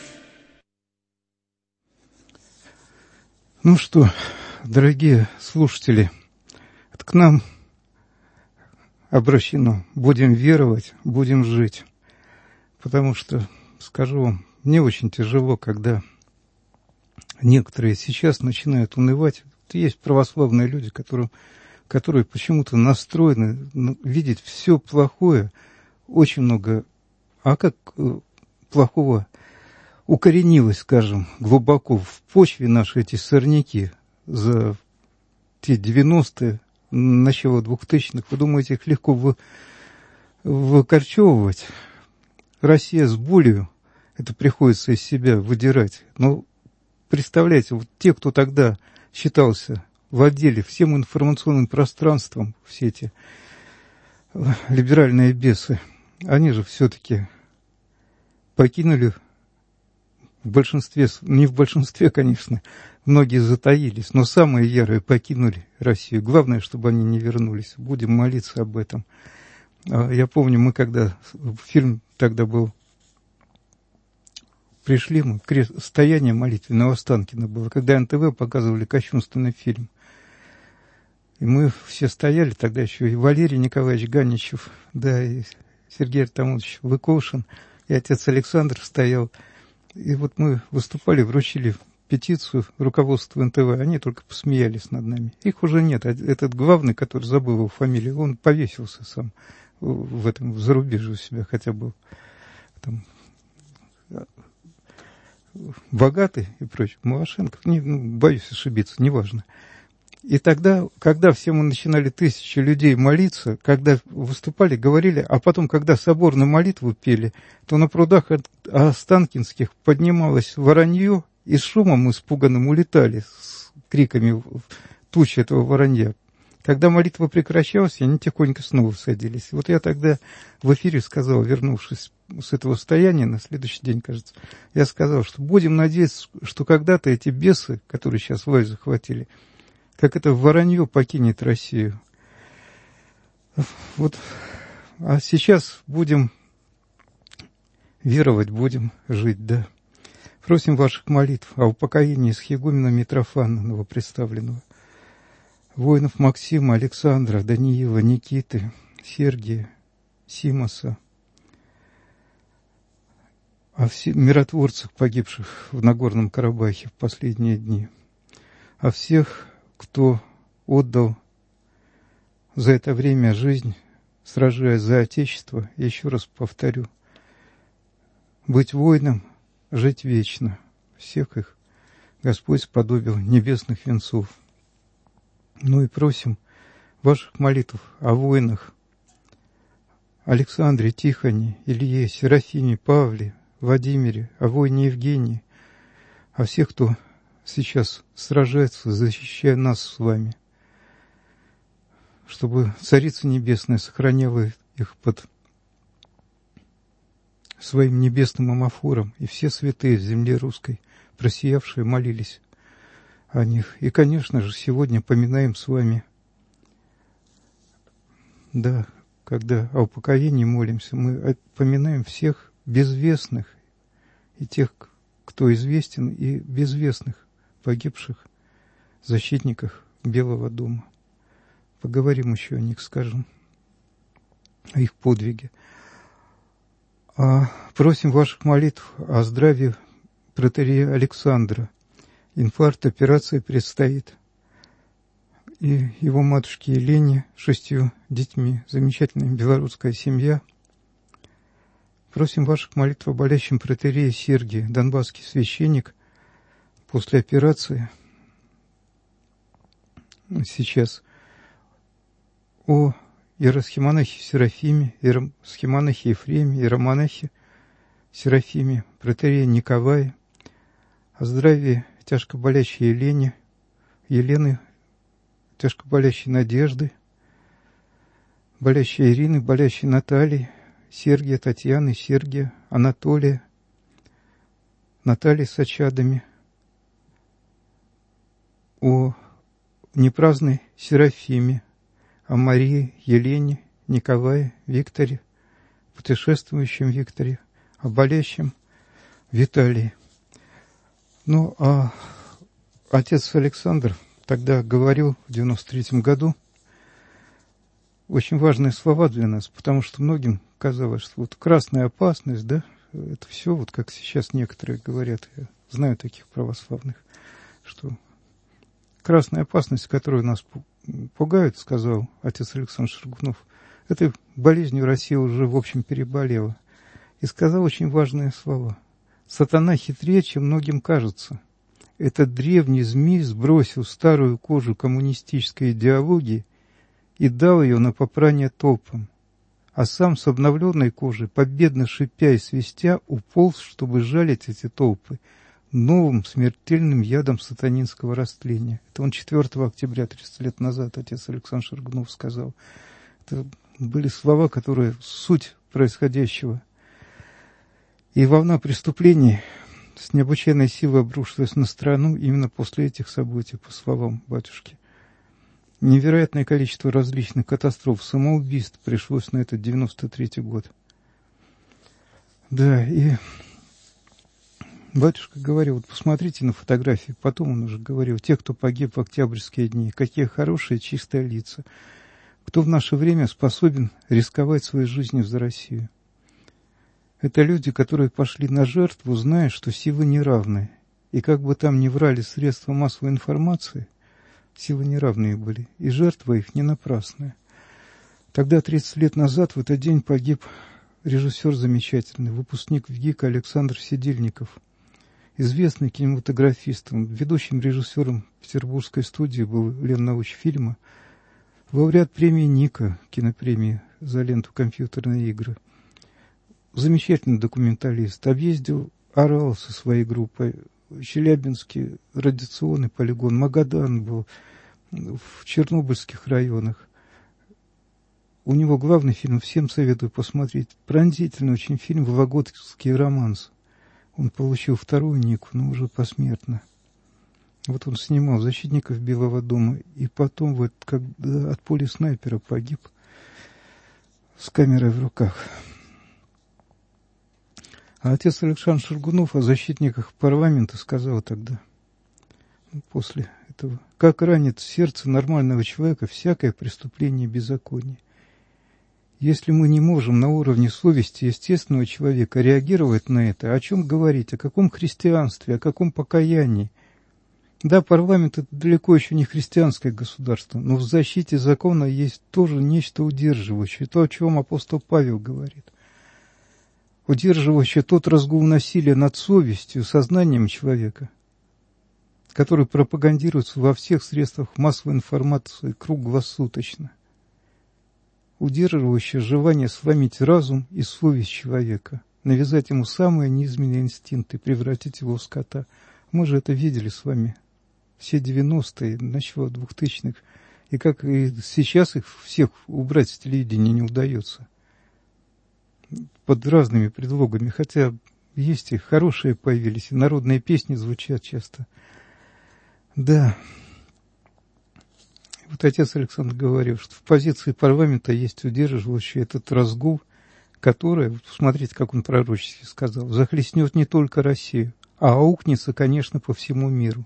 Ну что, дорогие слушатели, это к нам обращено. Будем веровать, будем жить. Потому что, скажу вам, мне очень тяжело, когда некоторые сейчас начинают унывать. Есть православные люди, которые, которые почему-то настроены ну, видеть все плохое, очень много. А как э, плохого укоренилось, скажем, глубоко в почве наши эти сорняки за те девяностые, начало двухтысячных, вы думаете, их легко вы, выкорчевывать? Россия с болью, это приходится из себя выдирать. Но представляете, вот те, кто тогда считался владели всем информационным пространством, все эти либеральные бесы, они же все-таки покинули в большинстве, не в большинстве, конечно, многие затаились, но самые ярые покинули Россию. Главное, чтобы они не вернулись. Будем молиться об этом. Я помню, мы когда, фильм тогда был, пришли мы, крест, стояние молитвенного Останкина было, когда эн тэ вэ показывали кощунственный фильм. И мы все стояли, тогда еще и Валерий Николаевич Ганичев, да, и Сергей Артамонович Выкошин, и отец Александр стоял. И вот мы выступали, вручили петицию руководству эн тэ вэ, они только посмеялись над нами. Их уже нет. Этот главный, который забыл его фамилию, он повесился сам в этом, в зарубежье у себя, хотя был там богатый и прочее. Малашенков, не, ну, боюсь ошибиться, неважно. И тогда, когда все мы начинали тысячи людей молиться, когда выступали, говорили, а потом, когда соборную молитву пели, то на прудах Останкинских поднималось воронье, и с шумом испуганным улетали с криками тучи этого воронья. Когда молитва прекращалась, они тихонько снова садились. Вот я тогда в эфире сказал, вернувшись с этого стояния, на следующий день, кажется, я сказал, что будем надеяться, что когда-то эти бесы, которые сейчас власть захватили, как это воронье покинет Россию. Вот, а сейчас будем веровать, будем жить, да. Просим ваших молитв о упокоении схигумена Митрофана новопредставленного, воинов Максима, Александра, Даниила, Никиты, Сергия, Симоса, о всех миротворцах, погибших в Нагорном Карабахе в последние дни, о всех, кто отдал за это время жизнь, сражаясь за Отечество. И еще раз повторю, быть воином, жить вечно. Всех их Господь сподобил небесных венцов. Ну и просим ваших молитв о воинах Александре, Тихоне, Илье, Серафиме, Павле, Владимире, о воине Евгении, о всех, кто сейчас сражается, защищая нас с вами, чтобы Царица Небесная сохраняла их под своим небесным амафором, и все святые в земле русской, просиявшие, молились о них. И, конечно же, сегодня поминаем с вами, да, когда о упокоении молимся, мы поминаем всех безвестных и тех, кто известен, и безвестных погибших защитниках Белого дома. Поговорим еще о них, скажем, о их подвиге. А просим ваших молитв о здравии протоиерея Александра. Инфаркт, операция предстоит. И его матушке Елене с шестью детьми. Замечательная белорусская семья. Просим ваших молитв о болящем протоиерее Сергии, донбасский священник, после операции сейчас, о иеросхимонахе Серафиме, иеросхимонахе Ефреме, иеромонахе Серафиме, протоиерее Николае, о здравии тяжко болящей Елене, Елены, тяжко болящей Надежды, болящей Ирины, болящей Натальи, Сергия, Татьяны, Сергия, Анатолия, Натальи с очадами, о непраздной Серафиме, о Марии, Елене, Николае, Викторе, путешествующем Викторе, о болящем Виталии. Ну, а отец Александр тогда говорил в девяносто третьем году очень важные слова для нас, потому что многим казалось, что вот красная опасность, да, это все вот как сейчас некоторые говорят, я знаю таких православных, что красная опасность, которую нас пугают, сказал отец Александр Шаргунов, этой болезнью Россия уже в общем переболела. И сказал очень важные слова. Сатана хитрее, чем многим кажется. Этот древний змей сбросил старую кожу коммунистической идеологии и дал ее на попрание толпам, а сам с обновленной кожей, победно шипя и свистя, уполз, чтобы жалить эти толпы новым смертельным ядом сатанинского растления. Это он четвёртого октября, тридцать лет назад, отец Александр Шаргунов сказал. Это были слова, которые суть происходящего. И волна преступлений с необычайной силой обрушилась на страну именно после этих событий, по словам батюшки. Невероятное количество различных катастроф, самоубийств пришлось на этот девяносто третий год. Да, и батюшка говорил, вот посмотрите на фотографии, потом он уже говорил, те, кто погиб в октябрьские дни, какие хорошие, чистые лица, кто в наше время способен рисковать своей жизнью за Россию. Это люди, которые пошли на жертву, зная, что силы неравны. И как бы там ни врали средства массовой информации, силы неравные были, и жертва их не напрасная. Тогда, тридцать лет назад, в этот день погиб режиссер замечательный, выпускник ВГИКа Александр Сидельников, известный кинематографист, он ведущим режиссером петербургской студии был Леннаучфильма, лауреат премии Ника, кинопремии за ленту «Компьютерные игры». Замечательный документалист, объездил Орал со своей группой, Челябинский радиационный полигон, Магадан был, в Чернобыльских районах. У него главный фильм, всем советую посмотреть, пронзительный очень фильм «Вологодский романс». Он получил вторую Нику, но уже посмертно. Вот он снимал «Защитников Белого дома», и потом, вот, когда от пули снайпера погиб. с камерой в руках. А отец Александр Шургунов о защитниках парламента сказал тогда, после этого: как ранит сердце нормального человека всякое преступление и беззаконие. Если мы не можем на уровне совести естественного человека реагировать на это, о чем говорить, о каком христианстве, о каком покаянии? Да, парламент — это далеко еще не христианское государство, но в защите закона есть тоже нечто удерживающее, то, о чем апостол Павел говорит. Удерживающее тот разгул насилия над совестью, сознанием человека, который пропагандируется во всех средствах массовой информации круглосуточно. Удерживающее желание сломить разум и совесть человека, навязать ему самые низменные инстинкты, превратить его в скота. Мы же это видели с вами все девяностые, начало двухтысячных, и как и сейчас их всех убрать с телевидения не удается. Под разными предлогами, хотя есть и хорошие появились, и народные песни звучат часто. Да. Вот отец Александр говорил, что в позиции парламента есть удерживающий этот разгул, который, вот смотрите, как он пророчески сказал, захлестнет не только Россию, а аукнется, конечно, по всему миру.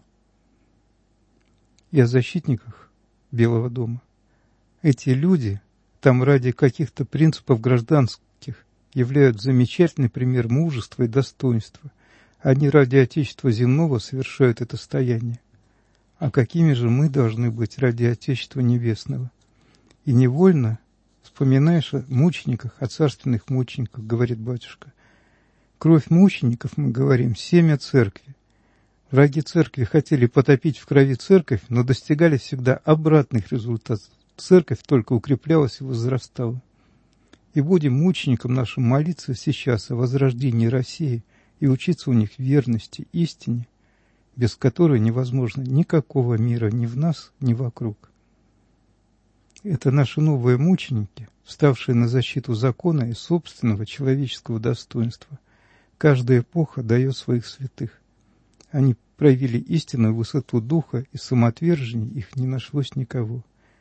И о защитниках Белого дома. Эти люди там ради каких-то принципов гражданских являют замечательный пример мужества и достоинства. Они ради Отечества земного совершают это стояние. А какими же мы должны быть ради Отечества небесного? И невольно вспоминаешь о мучениках, о царственных мучениках, говорит батюшка. Кровь мучеников, мы говорим, семя церкви. Враги церкви хотели потопить в крови церковь, но достигали всегда обратных результатов. Церковь только укреплялась и возрастала. И будем мученикам нашим молиться сейчас о возрождении России и учиться у них верности, истине, без которой невозможно никакого мира ни в нас, ни вокруг. Это наши новые мученики, вставшие на защиту закона и собственного человеческого достоинства. Каждая эпоха дает своих святых. Они проявили истинную высоту духа, и самоотвержений их не нашлось никого.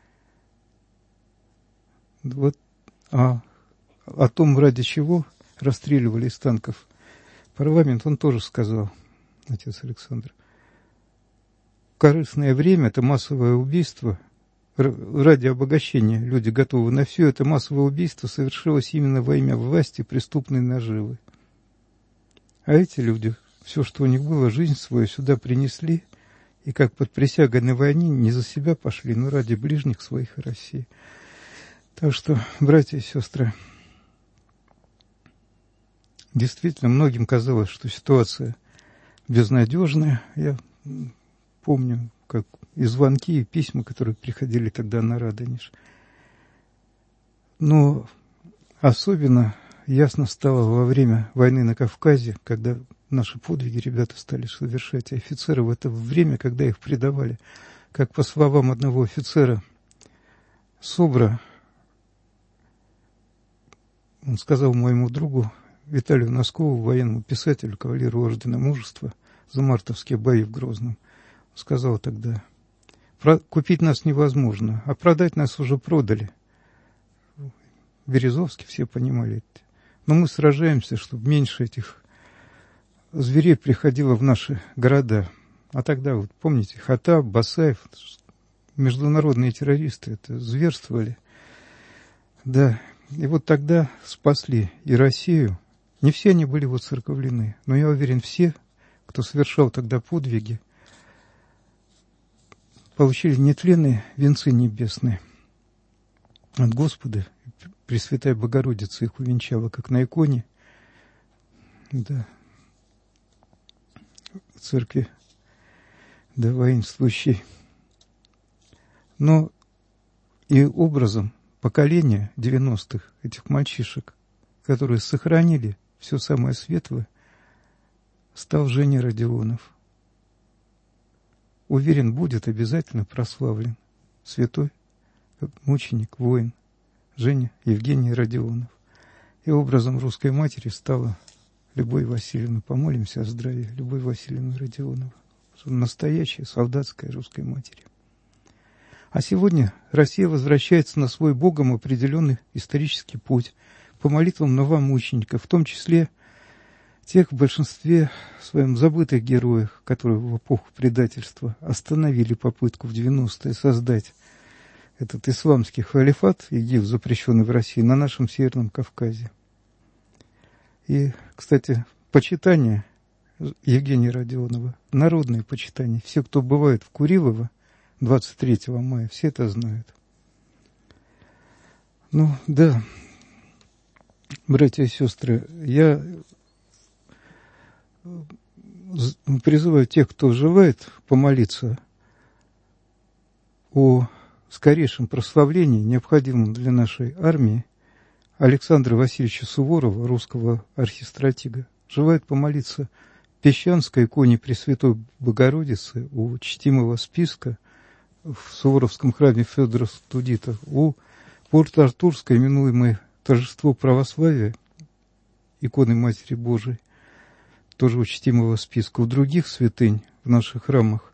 Вот а, о том, ради чего расстреливали из танков парламент, он тоже сказал, отец Александр. Корыстное время – это массовое убийство. Ради обогащения люди готовы на все. Это массовое убийство совершилось именно во имя власти преступной наживы. А эти люди, все, что у них было, жизнь свою сюда принесли, и как под присягой на войне не за себя пошли, но ради ближних своих и России. Так что, братья и сестры, действительно, многим казалось, что ситуация безнадежная. Я помню, как и звонки, и письма, которые приходили тогда на Радонеж. Но особенно ясно стало во время войны на Кавказе, когда наши подвиги ребята стали совершать, и офицеры в это время, когда их предавали, как по словам одного офицера СОБРа, он сказал моему другу Виталию Носкову, военному писателю, кавалеру Ордена Мужества, за мартовские бои в Грозном, сказал тогда: купить нас невозможно, а продать нас уже продали. Березовский, все понимали это. Но мы сражаемся, чтобы меньше этих зверей приходило в наши города. А тогда, вот помните, Хаттаб, Басаев, международные террористы это зверствовали. Да, и вот тогда спасли и Россию. Не все они были воцерковлены, но я уверен, все, кто совершал тогда подвиги, получили нетленные венцы небесные от Господа. Пресвятая Богородица их увенчала, как на иконе, да, в церкви, да, воинствующей. Но и образом поколения девяностых, этих мальчишек, которые сохранили все самое светлое, стал Женя Родионов. Уверен, будет обязательно прославлен. Святой, мученик, воин Женя Евгений Родионов. И образом русской матери стала Любовь Васильевна. Помолимся о здравии Любовь Васильевны Родионова. Настоящая солдатская русской матери. А сегодня Россия возвращается на свой Богом определенный исторический путь по молитвам новомучеников, в том числе тех в большинстве своем забытых героев, которые в эпоху предательства остановили попытку в девяностые создать этот исламский халифат, ИГИЛ, запрещенный в России, на нашем Северном Кавказе. И, кстати, почитание Евгения Родионова, народное почитание. Все, кто бывает в Курилово двадцать третьего мая, все это знают. Ну, да, братья и сестры, я призываю тех, кто желает, помолиться о скорейшем прославлении, необходимом для нашей армии, Александра Васильевича Суворова, русского архистратига. Желает помолиться Песчанской иконе Пресвятой Богородицы у чтимого списка в Суворовском храме Федора Студита, у Порт-Артурской, именуемой Торжество православия, иконы Матери Божией, тоже у чтимого списка, у других святынь в наших храмах.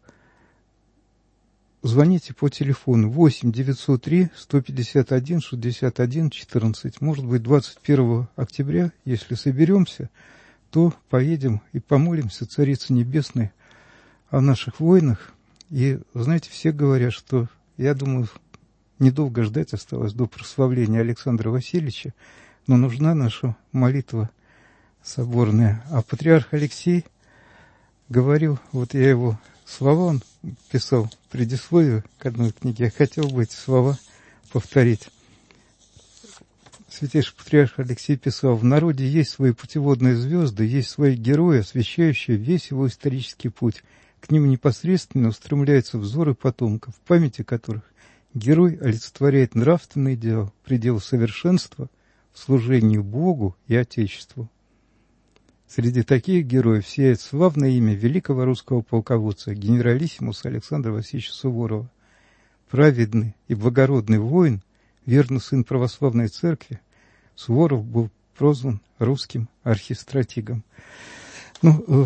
Звоните по телефону восемь девятьсот три сто пятьдесят один шестьдесят один четырнадцать. Может быть, двадцать первого октября, если соберемся, то поедем и помолимся Царице Небесной о наших воинах. И, знаете, все говорят, что, я думаю, недолго ждать осталось до прославления Александра Васильевича, но нужна наша молитва соборная. А патриарх Алексей говорил, вот я его слова, он писал предисловие к одной книге, я хотел бы эти слова повторить. Святейший патриарх Алексей писал: в народе есть свои путеводные звезды, есть свои герои, освещающие весь его исторический путь. К ним непосредственно устремляются взоры потомков, в памяти которых герой олицетворяет нравственный идеал, предел совершенства в служении Богу и Отечеству. Среди таких героев сияет славное имя великого русского полководца, генералиссимуса Александра Васильевича Суворова. Праведный и благородный воин, верный сын православной церкви, Суворов был прозван русским архистратигом. Ну,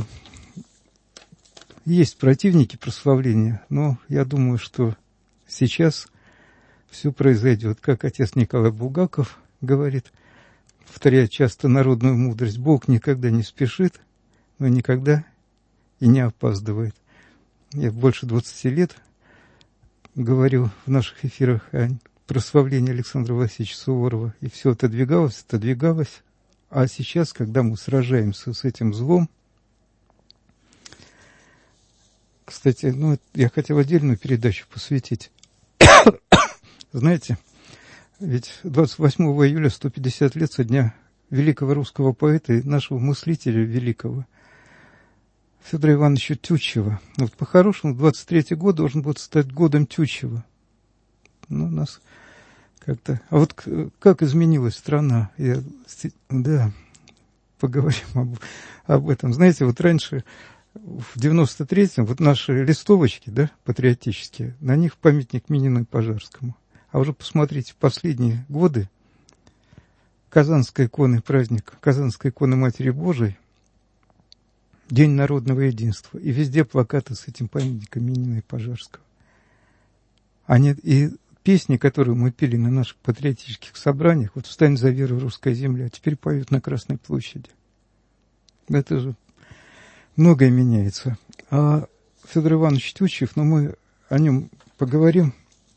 есть противники прославления, но я думаю, что сейчас все произойдет, как отец Николай Булгаков говорит, повторяет часто народную мудрость: Бог никогда не спешит, но никогда и не опаздывает. Я больше двадцати лет говорю в наших эфирах о прославлении Александра Васильевича Суворова, и все отодвигалось, отодвигалось. А сейчас, когда мы сражаемся с этим злом, кстати, ну, я хотел отдельную передачу посвятить. Знаете, ведь двадцать восьмого июля сто пятьдесят лет со дня великого русского поэта и нашего мыслителя великого Федора Ивановича Тютчева. Вот по-хорошему двадцать третий год должен был стать годом Тютчева. Ну, у нас как-то... А вот как изменилась страна? Я... Да, поговорим об, об этом. Знаете, вот раньше, в девяносто третьем, вот наши листовочки, да, патриотические, на них памятник Минину и Пожарскому. А уже посмотрите, в последние годы Казанской иконы, праздник Казанской иконы Матери Божией, День народного единства, и везде плакаты с этим памятником Минина и Пожарского. Они, и песни, которые мы пели на наших патриотических собраниях, вот «Встань за веру, русская земля», теперь поют на Красной площади. Это же многое меняется. А Федор Иванович Тютчев, ну мы о нем поговорим.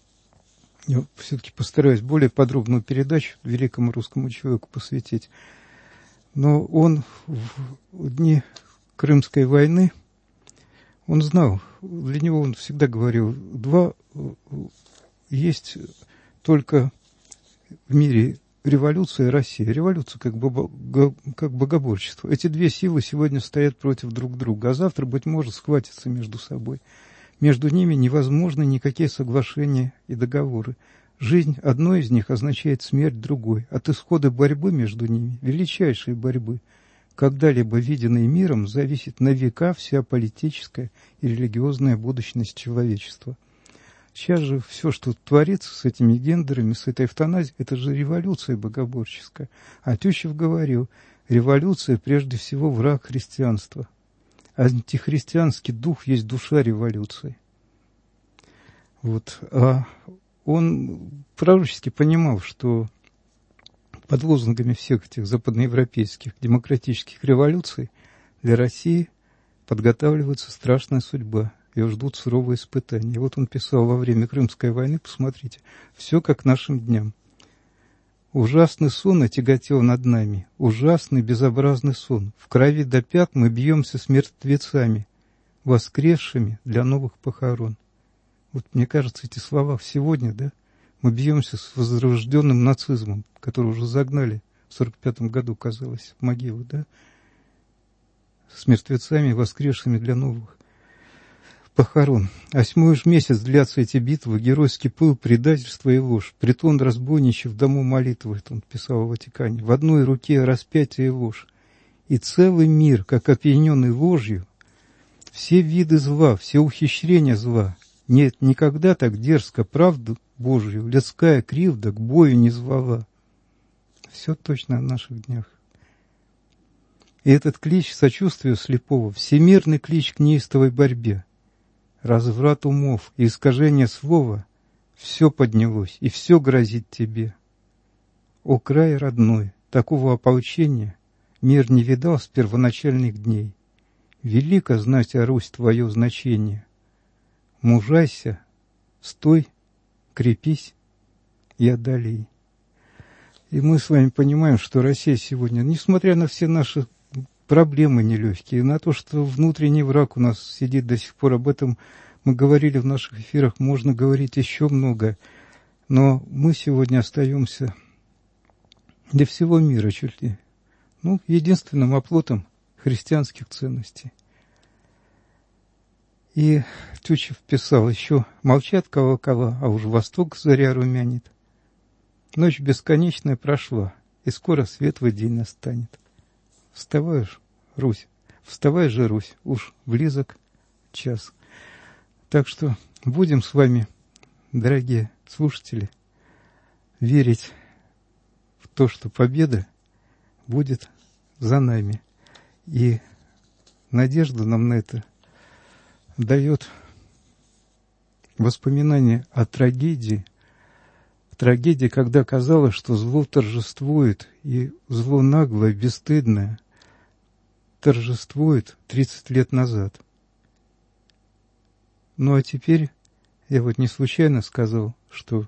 Я все-таки постараюсь более подробную передачу великому русскому человеку посвятить. Но он в дни Крымской войны, он знал, для него он всегда говорил, два есть только в мире революция и Россия. Революция как, бого, как богоборчество. Эти две силы сегодня стоят против друг друга, а завтра, быть может, схватятся между собой. Между ними невозможны никакие соглашения и договоры. Жизнь одной из них означает смерть другой. От исхода борьбы между ними, величайшей борьбы, когда-либо виденной миром, зависит на века вся политическая и религиозная будущность человечества. Сейчас же все, что творится с этими гендерами, с этой эвтаназией, это же революция богоборческая. А Тютчев говорил, революция прежде всего враг христианства. Антихристианский дух есть душа революции. Вот. А он пророчески понимал, что под лозунгами всех этих западноевропейских демократических революций для России подготавливается страшная судьба. Ее ждут суровые испытания. И вот он писал во время Крымской войны, посмотрите, все как нашим дням. Ужасный сон отяготел над нами, ужасный безобразный сон. В крови до пят мы бьемся с мертвецами, воскресшими для новых похорон. Вот мне кажется, эти слова сегодня, да, мы бьемся с возрожденным нацизмом, который уже загнали в сорок пятом году, казалось, в могилу, да, с мертвецами, воскресшими для новых похорон. Осьмой уж месяц длятся эти битвы, геройский пыл, предательство и ложь. Притон разбойничий в дому молитвы, это он писал в Ватикане. В одной руке распятие и ложь. И целый мир, как опьяненный ложью, все виды зла, все ухищрения зла. Нет, никогда так дерзко правду Божью людская кривда к бою не звала. Все точно о наших днях. И этот клич сочувствию слепого, всемирный клич к неистовой борьбе, разврат умов и искажение слова, все поднялось и все грозит тебе. О край родной, такого ополчения мир не видал с первоначальных дней. Велико знать, о Русь, твое значение. Мужайся, стой, крепись и одолей. И мы с вами понимаем, что Россия сегодня, несмотря на все наши проблемы нелегкие, на то, что внутренний враг у нас сидит до сих пор, об этом мы говорили в наших эфирах, можно говорить еще много, но мы сегодня остаемся для всего мира чуть ли, ну, единственным оплотом христианских ценностей. И Тютчев писал еще: «Молчат колокола, а уж восток заря румянит. Ночь бесконечная прошла, и скоро светлый день настанет. Вставай ж, Русь, вставай же, Русь, уж близок час». Так что будем с вами, дорогие слушатели, верить в то, что победа будет за нами. И надежду нам на это дает воспоминание о трагедии, трагедии, когда казалось, что зло торжествует, и зло наглое, бесстыдное торжествует тридцать лет назад. Ну а теперь, я вот не случайно сказал, что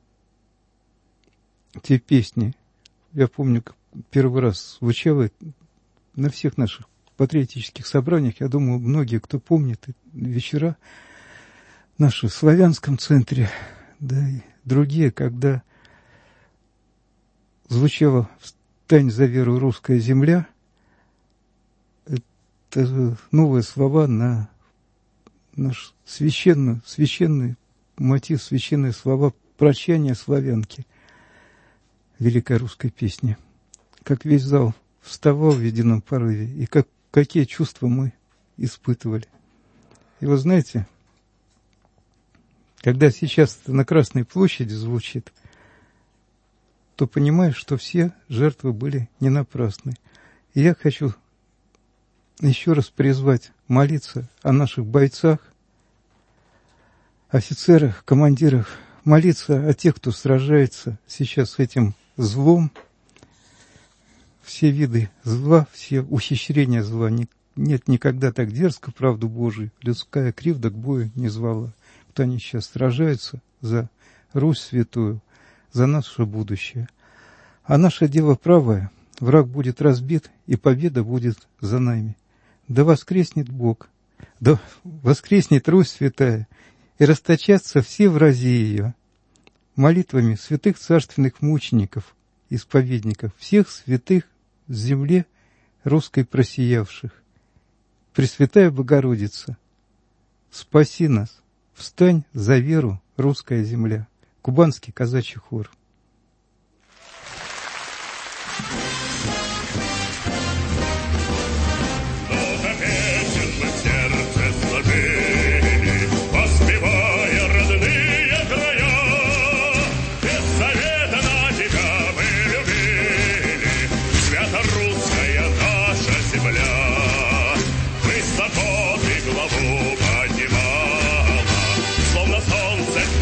те песни, я помню, как первый раз звучало на всех наших патриотических собраниях, я думаю, многие, кто помнит вечера наши в Славянском центре, да и другие, когда звучала «Встань за веру, русская земля», это новые слова на наш священный, священный мотив, священные слова прощания славянки великой русской песни. Как весь зал вставал в едином порыве, и как, какие чувства мы испытывали. И вы знаете, когда сейчас это на Красной площади звучит, то понимаешь, что все жертвы были не напрасны. И я хочу еще раз призвать молиться о наших бойцах, офицерах, командирах, молиться о тех, кто сражается сейчас с этим злом. Все виды зла, все ухищрения зла, нет никогда так дерзко правду Божию, людская кривда к бою не звала. Вот они сейчас сражаются за Русь святую, за наше будущее. А наше дело правое, враг будет разбит, и победа будет за нами. Да воскреснет Бог, да воскреснет Русь святая, и расточатся все врази ее молитвами святых царственных мучеников, исповедников, всех святых с земле русской просиявших. Пресвятая Богородица, спаси нас, встань за веру, русская земля. Кубанский казачий хор. Высоко ты главу поднимала, словно солнце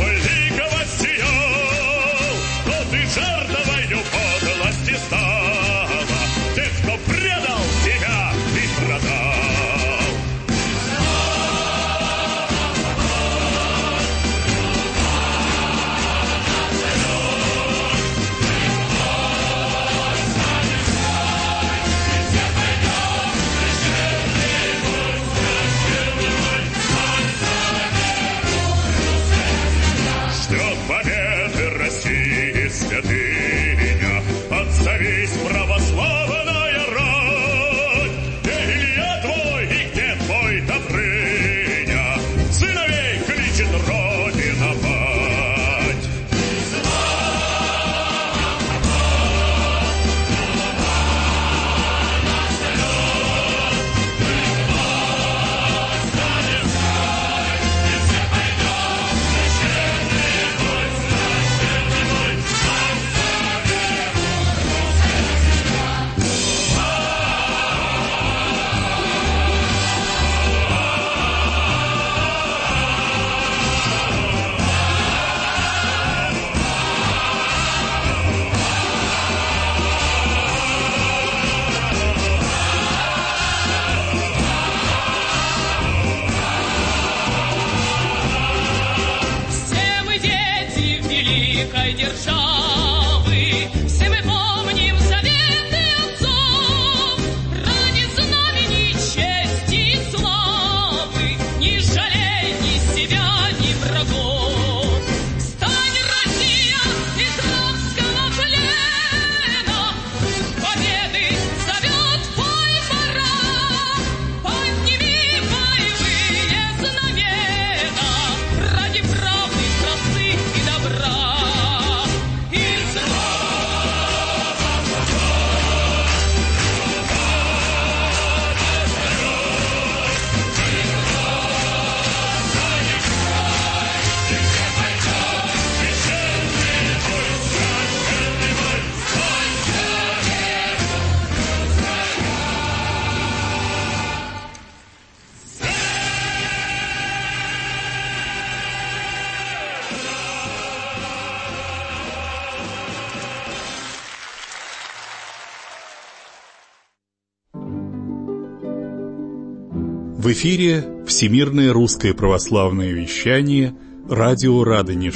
В эфире Всемирное русское православное вещание, радио «Радонеж».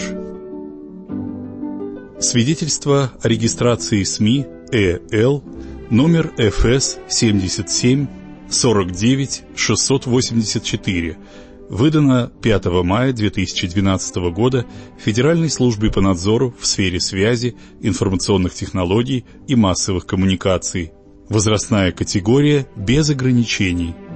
Свидетельство о регистрации СМИ ЭЛ, номер эф эс семьдесят семь сорок девять шестьсот восемьдесят четыре, выдано пятого мая две тысячи двенадцатого года Федеральной службой по надзору в сфере связи, информационных технологий и массовых коммуникаций. Возрастная категория без ограничений.